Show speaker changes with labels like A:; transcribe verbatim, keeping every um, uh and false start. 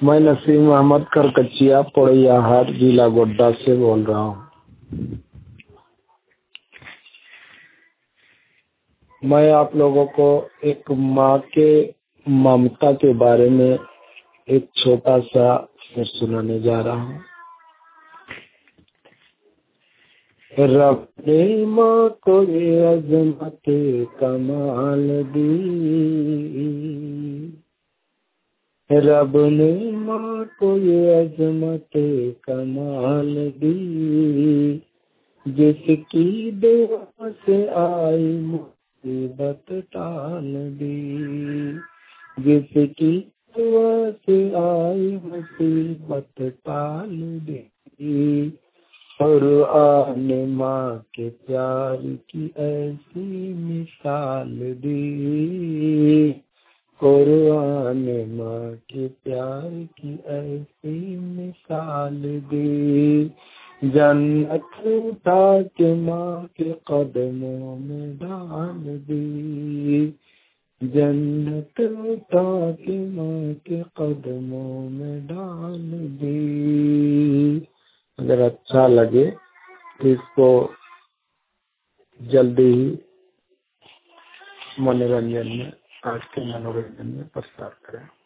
A: मैं नसीम अहमद करकचिया पड़ैया हाट जिला गोड्डा से बोल रहा हूँ। मैं आप लोगों को एक माँ के ममता के बारे में एक छोटा सा शेर सुनाने जा रहा हूँ। रब ने माँ को ये अजमत कमाल दी, रब ने माँ को ये अजमत कमाल दी, जिसकी दुआ से आई मुसीबत टाल दी, जिसकी दुआ से आई मुसीबत टाल दी। कुरान माँ के प्यार की ऐसी मिसाल दी, कुरान माँ के प्यार की ऐसी मिसाल दी। जन्नत उठा के माँ के कदमों में डाल दी, जन्नत उठा के माँ के कदमों में डाल दी। अगर अच्छा लगे तो इसको जल्दी ही मनोरंजन में, आज के मनोरंजन में प्रसार करें।